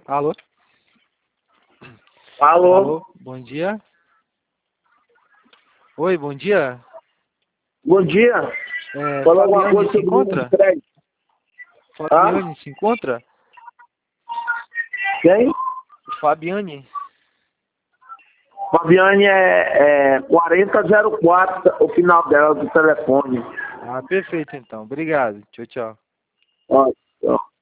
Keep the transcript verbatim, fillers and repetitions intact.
Alô? Alô? Alô? Bom dia. Oi, bom dia. Bom dia. É, Fala alguma Fabiane coisa se sobre o encontra? estresse. Fabiane se encontra? Quem? Fabiane? Fabiane é, é quarenta zero quatro, o final dela do telefone. Ah, perfeito então. Obrigado. Tchau, tchau. Ó, ó.